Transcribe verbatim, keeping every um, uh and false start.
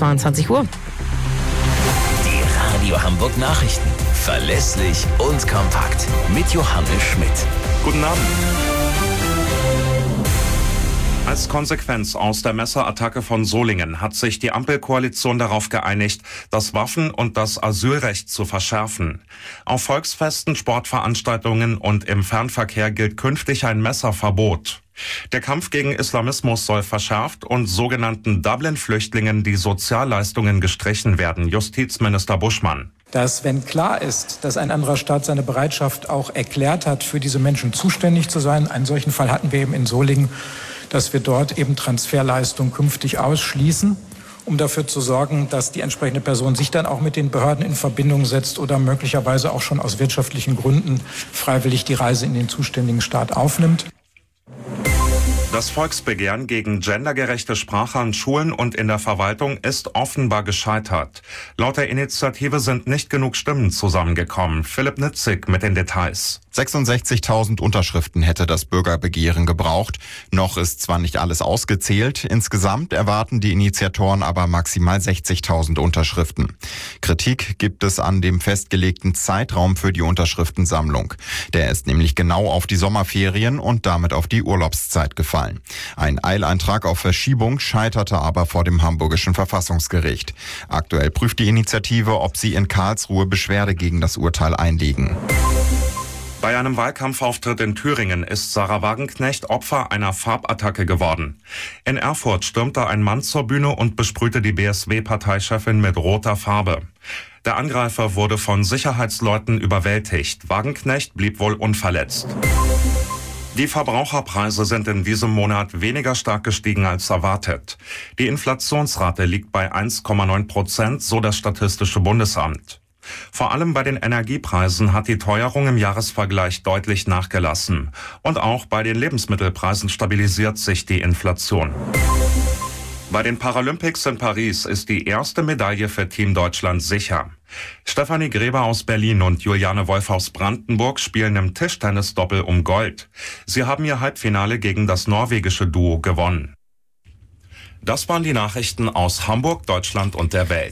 zweiundzwanzig Uhr. Die Radio Hamburg Nachrichten. Verlässlich und kompakt. Mit Johannes Schmidt. Guten Abend. Als Konsequenz aus der Messerattacke von Solingen hat sich die Ampelkoalition darauf geeinigt, das Waffen- und das Asylrecht zu verschärfen. Auf Volksfesten, Sportveranstaltungen und im Fernverkehr gilt künftig ein Messerverbot. Der Kampf gegen Islamismus soll verschärft und sogenannten Dublin-Flüchtlingen die Sozialleistungen gestrichen werden. Justizminister Buschmann. Dass, wenn klar ist, dass ein anderer Staat seine Bereitschaft auch erklärt hat, für diese Menschen zuständig zu sein, einen solchen Fall hatten wir eben in Solingen, dass wir dort eben Transferleistungen künftig ausschließen, um dafür zu sorgen, dass die entsprechende Person sich dann auch mit den Behörden in Verbindung setzt oder möglicherweise auch schon aus wirtschaftlichen Gründen freiwillig die Reise in den zuständigen Staat aufnimmt. Das Volksbegehren gegen gendergerechte Sprache an Schulen und in der Verwaltung ist offenbar gescheitert. Laut der Initiative sind nicht genug Stimmen zusammengekommen. Philipp Nitzig mit den Details. sechsundsechzigtausend Unterschriften hätte das Bürgerbegehren gebraucht. Noch ist zwar nicht alles ausgezählt, insgesamt erwarten die Initiatoren aber maximal sechzigtausend Unterschriften. Kritik gibt es an dem festgelegten Zeitraum für die Unterschriftensammlung. Der ist nämlich genau auf die Sommerferien und damit auf die Urlaubszeit gefallen. Ein Eileintrag auf Verschiebung scheiterte aber vor dem Hamburgischen Verfassungsgericht. Aktuell prüft die Initiative, ob sie in Karlsruhe Beschwerde gegen das Urteil einlegen. Bei einem Wahlkampfauftritt in Thüringen ist Sarah Wagenknecht Opfer einer Farbattacke geworden. In Erfurt stürmte ein Mann zur Bühne und besprühte die B S W-Parteichefin mit roter Farbe. Der Angreifer wurde von Sicherheitsleuten überwältigt. Wagenknecht blieb wohl unverletzt. Die Verbraucherpreise sind in diesem Monat weniger stark gestiegen als erwartet. Die Inflationsrate liegt bei eins Komma neun Prozent, so das Statistische Bundesamt. Vor allem bei den Energiepreisen hat die Teuerung im Jahresvergleich deutlich nachgelassen. Und auch bei den Lebensmittelpreisen stabilisiert sich die Inflation. Bei den Paralympics in Paris ist die erste Medaille für Team Deutschland sicher. Stefanie Gräber aus Berlin und Juliane Wolf aus Brandenburg spielen im Tischtennisdoppel um Gold. Sie haben ihr Halbfinale gegen das norwegische Duo gewonnen. Das waren die Nachrichten aus Hamburg, Deutschland und der Welt.